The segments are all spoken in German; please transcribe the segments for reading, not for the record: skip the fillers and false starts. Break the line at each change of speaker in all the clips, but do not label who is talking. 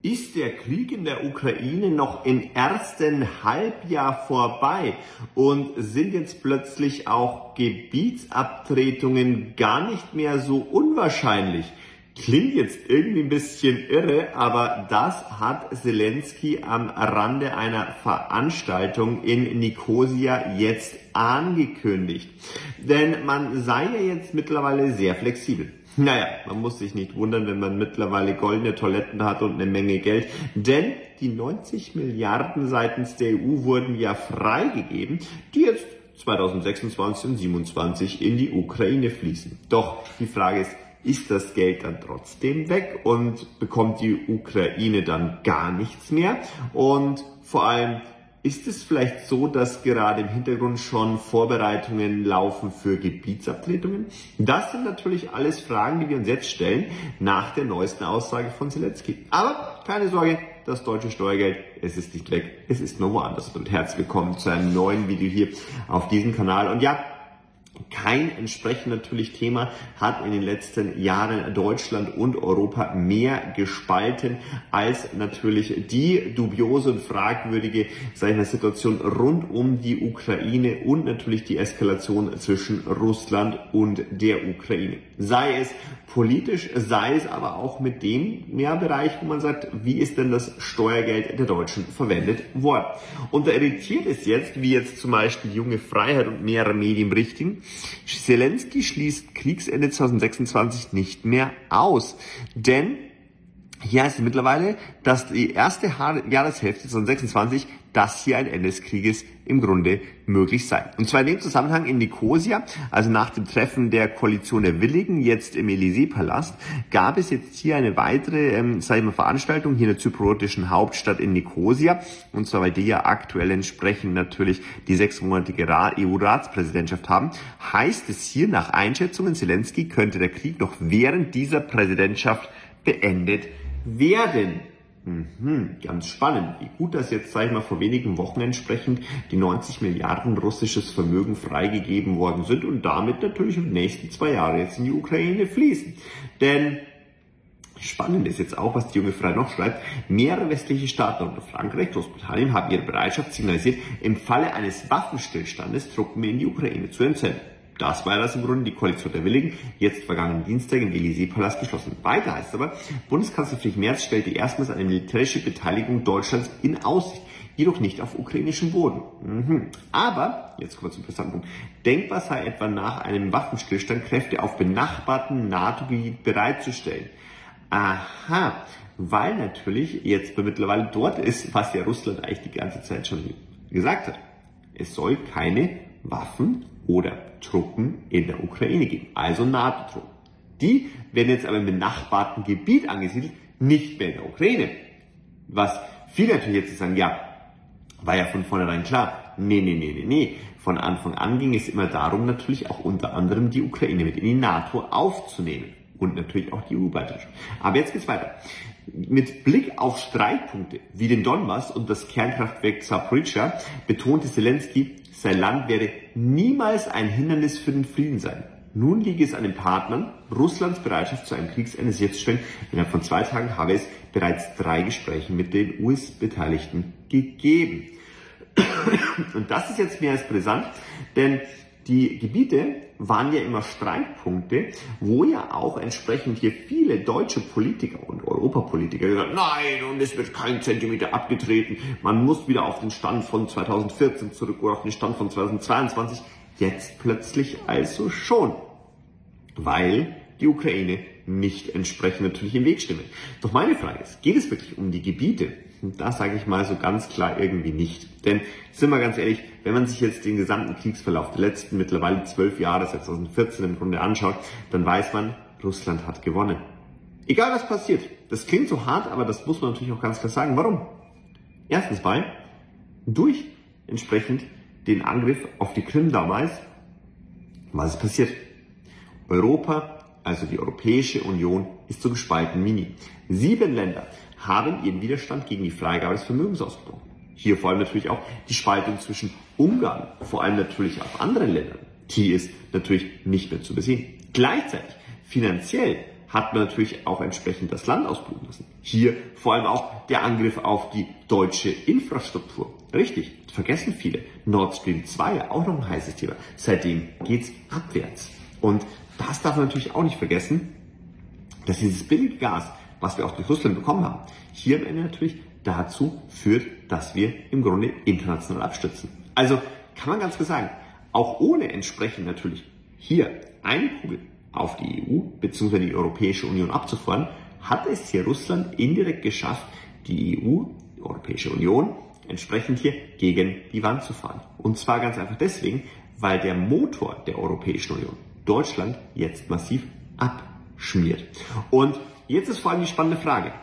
Ist der Krieg in der Ukraine noch im ersten Halbjahr vorbei und sind jetzt plötzlich auch Gebietsabtretungen gar nicht mehr so unwahrscheinlich? Klingt jetzt irgendwie ein bisschen irre, aber das hat Zelensky am Rande einer Veranstaltung in Nikosia jetzt angekündigt. Denn man sei ja jetzt mittlerweile sehr flexibel. Naja, man muss sich nicht wundern, wenn man mittlerweile goldene Toiletten hat und eine Menge Geld, denn die 90 Milliarden seitens der EU wurden ja freigegeben, die jetzt 2026 und 2027 in die Ukraine fließen. Doch die Frage ist das Geld dann trotzdem weg und bekommt die Ukraine dann gar nichts mehr? Und vor allem, ist es vielleicht so, dass gerade im Hintergrund schon Vorbereitungen laufen für Gebietsabtretungen? Das sind natürlich alles Fragen, die wir uns jetzt stellen nach der neuesten Aussage von Zelensky. Aber keine Sorge, das deutsche Steuergeld, es ist nicht weg, es ist nur woanders. Und herzlich willkommen zu einem neuen Video hier auf diesem Kanal. Und ja, kein entsprechend natürlich Thema hat in den letzten Jahren Deutschland und Europa mehr gespalten als natürlich die dubiose und fragwürdige, Situation rund um die Ukraine und natürlich die Eskalation zwischen Russland und der Ukraine. Sei es politisch, sei es aber auch mit dem Bereich, wo man sagt, wie ist denn das Steuergeld der Deutschen verwendet worden? Und da irritiert es jetzt, wie jetzt zum Beispiel Junge Freiheit und mehrere Medien berichten, Zelensky schließt Kriegsende 2026 nicht mehr aus. Denn hier heißt es mittlerweile, dass die erste Jahreshälfte 2026, dass hier ein Ende des Krieges im Grunde möglich sei. Und zwar in dem Zusammenhang in Nikosia, also nach dem Treffen der Koalition der Willigen, jetzt im Élysée-Palast, gab es jetzt hier eine weitere Veranstaltung hier in der zypriotischen Hauptstadt in Nikosia. Und zwar, weil die ja aktuell entsprechend natürlich die 6-monatige EU-Ratspräsidentschaft haben, heißt es hier nach Einschätzungen, Zelensky könnte der Krieg noch während dieser Präsidentschaft beendet werden. Ganz spannend, wie gut das jetzt, vor wenigen Wochen entsprechend die 90 Milliarden russisches Vermögen freigegeben worden sind und damit natürlich in den nächsten 2 Jahre jetzt in die Ukraine fließen. Denn spannend ist jetzt auch, was die Junge Freiheit noch schreibt, mehrere westliche Staaten unter Frankreich, Großbritannien haben ihre Bereitschaft signalisiert, im Falle eines Waffenstillstandes Truppen in die Ukraine zu entsenden. Das war das im Grunde die Koalition der Willigen, jetzt vergangenen Dienstag im Élysée-Palast geschlossen. Weiter heißt es aber, Bundeskanzler Friedrich Merz stellte erstmals eine militärische Beteiligung Deutschlands in Aussicht, jedoch nicht auf ukrainischem Boden. Aber, jetzt kommen wir zum interessanten Punkt, denkbar sei etwa nach einem Waffenstillstand Kräfte auf benachbarten NATO-Gebiet bereitzustellen. Aha, weil natürlich jetzt mittlerweile dort ist, was ja Russland eigentlich die ganze Zeit schon gesagt hat. Es soll keine Waffen oder Truppen in der Ukraine geben, also NATO-Truppen. Die werden jetzt aber im benachbarten Gebiet angesiedelt, nicht mehr in der Ukraine. Was viele natürlich jetzt sagen, ja, war ja von vornherein klar. Nee. Von Anfang an ging es immer darum, natürlich auch unter anderem die Ukraine mit in die NATO aufzunehmen. Und natürlich auch die EU-Beitrittschaft. Aber jetzt geht's weiter. Mit Blick auf Streitpunkte wie den Donbass und das Kernkraftwerk Zaporizhzhia betonte Zelensky, sein Land werde niemals ein Hindernis für den Frieden sein. Nun liege es an den Partnern, Russlands Bereitschaft zu einem Kriegsende sicherzustellen. Innerhalb von 2 Tagen habe es bereits 3 Gespräche mit den US-Beteiligten gegeben. Und das ist jetzt mehr als brisant, denn die Gebiete waren ja immer Streitpunkte, wo ja auch entsprechend hier viele deutsche Politiker und Europapolitiker gesagt haben, nein, und es wird kein Zentimeter abgetreten, man muss wieder auf den Stand von 2014 zurück oder auf den Stand von 2022. Jetzt plötzlich also schon, weil die Ukraine nicht entsprechend natürlich im Weg stimmt. Doch meine Frage ist, geht es wirklich um die Gebiete? Und da sage ich mal so ganz klar irgendwie nicht. Denn, sind wir ganz ehrlich, wenn man sich jetzt den gesamten Kriegsverlauf der letzten mittlerweile 12 Jahre, seit 2014 im Grunde anschaut, dann weiß man, Russland hat gewonnen. Egal was passiert. Das klingt so hart, aber das muss man natürlich auch ganz klar sagen. Warum? Erstens mal, durch entsprechend den Angriff auf die Krim damals, was ist passiert? Europa, also die Europäische Union, ist so gespalten wie nie. 7 Länder haben ihren Widerstand gegen die Freigabe des Vermögens ausgebrochen. Hier vor allem natürlich auch die Spaltung zwischen Ungarn, vor allem natürlich auch anderen Ländern. Die ist natürlich nicht mehr zu besehen. Gleichzeitig, finanziell, hat man natürlich auch entsprechend das Land ausbluten lassen. Hier vor allem auch der Angriff auf die deutsche Infrastruktur. Richtig, vergessen viele. Nord Stream 2, auch noch ein heißes Thema. Seitdem geht's abwärts. Und das darf man natürlich auch nicht vergessen, dass dieses billige Gas, was wir auch durch Russland bekommen haben, hier am Ende natürlich dazu führt, dass wir im Grunde international abstürzen. Also kann man ganz klar sagen, auch ohne entsprechend natürlich hier eine Kugel auf die EU bzw. die Europäische Union abzufeuern, hat es hier Russland indirekt geschafft, die EU, die Europäische Union, entsprechend hier gegen die Wand zu fahren. Und zwar ganz einfach deswegen, weil der Motor der Europäischen Union, Deutschland, jetzt massiv abschmiert. Und jetzt ist vor allem die spannende Frage,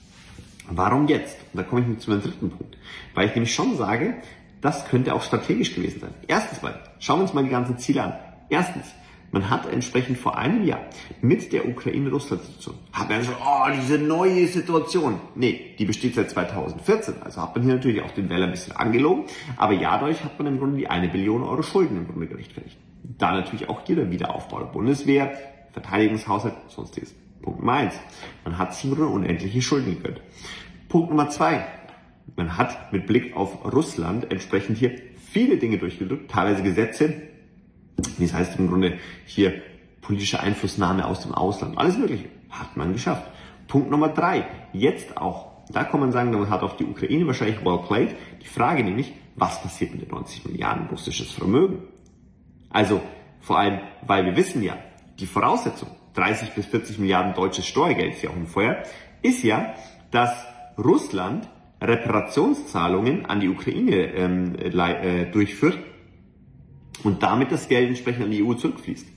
warum jetzt? Und da komme ich zu meinem dritten Punkt. Weil ich nämlich schon sage, das könnte auch strategisch gewesen sein. Erstens mal, schauen wir uns mal die ganzen Ziele an. Erstens, man hat entsprechend vor einem Jahr mit der Ukraine-Russland-Situation, hat man gesagt, oh, diese neue Situation. Nee, die besteht seit 2014. Also hat man hier natürlich auch den Wähler ein bisschen angelogen. Aber ja, dadurch hat man im Grunde die 1 Billion Euro Schulden im Grunde gerechtfertigt. Da natürlich auch hier der Wiederaufbau der Bundeswehr, Verteidigungshaushalt, sonstiges. Punkt Nummer 1. Man hat sich im Grunde unendliche Schulden gegönnt. Punkt Nummer 2. Man hat mit Blick auf Russland entsprechend hier viele Dinge durchgedrückt, teilweise Gesetze, das heißt im Grunde hier politische Einflussnahme aus dem Ausland, alles Mögliche, hat man geschafft. Punkt Nummer 3, jetzt auch, da kann man sagen, damit hat auch die Ukraine wahrscheinlich well played, die Frage nämlich, was passiert mit den 90 Milliarden russisches Vermögen? Also vor allem, weil wir wissen ja, die Voraussetzung, 30 bis 40 Milliarden deutsches Steuergeld ist ja auch im Feuer, ist ja, dass Russland Reparationszahlungen an die Ukraine durchführt und damit das Geld entsprechend an die EU zurückfließt.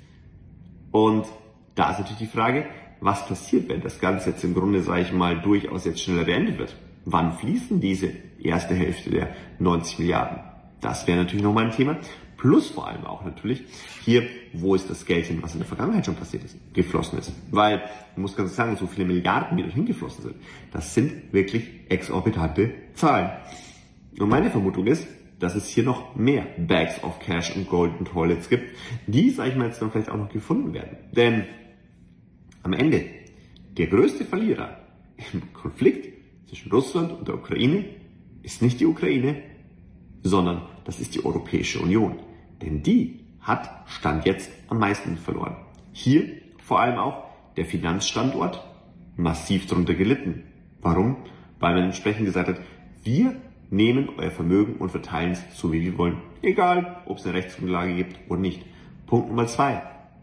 Und da ist natürlich die Frage, was passiert, wenn das Ganze jetzt im Grunde, sage ich mal, durchaus jetzt schneller beendet wird? Wann fließen diese erste Hälfte der 90 Milliarden? Das wäre natürlich nochmal ein Thema. Plus vor allem auch natürlich hier, wo ist das Geld hin, was in der Vergangenheit schon passiert ist, geflossen ist. Weil, ich muss ganz sagen, so viele Milliarden, die dorthin geflossen sind, das sind wirklich exorbitante Zahlen. Und meine Vermutung ist, dass es hier noch mehr Bags of Cash und Golden Toilets gibt, die, sag ich mal, jetzt dann vielleicht auch noch gefunden werden. Denn am Ende, der größte Verlierer im Konflikt zwischen Russland und der Ukraine ist nicht die Ukraine, sondern das ist die Europäische Union. Denn die hat Stand jetzt am meisten verloren. Hier vor allem auch der Finanzstandort massiv darunter gelitten. Warum? Weil man entsprechend gesagt hat, wir nehmen euer Vermögen und verteilen es so, wie wir wollen. Egal, ob es eine Rechtsgrundlage gibt oder nicht. Punkt Nummer 2.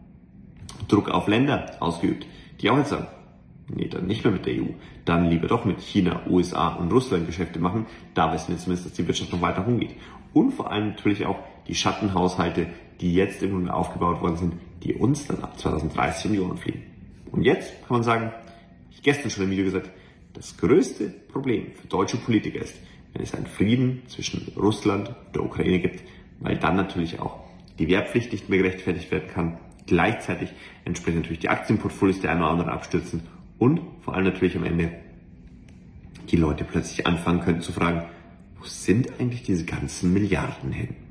Druck auf Länder ausgeübt, die auch jetzt sagen, nee, dann nicht mehr mit der EU, dann lieber doch mit China, USA und Russland Geschäfte machen. Da wissen wir zumindest, dass die Wirtschaft noch weiter rumgeht. Und vor allem natürlich auch die Schattenhaushalte, die jetzt im Grunde aufgebaut worden sind, die uns dann ab 2030 um die Ohren fliegen. Und jetzt kann man sagen, ich gestern schon im Video gesagt, das größte Problem für deutsche Politiker ist, wenn es einen Frieden zwischen Russland und der Ukraine gibt, weil dann natürlich auch die Wehrpflicht nicht mehr gerechtfertigt werden kann, gleichzeitig entsprechend natürlich die Aktienportfolios der einen oder anderen abstürzen und vor allem natürlich am Ende die Leute plötzlich anfangen können zu fragen, wo sind eigentlich diese ganzen Milliarden hin?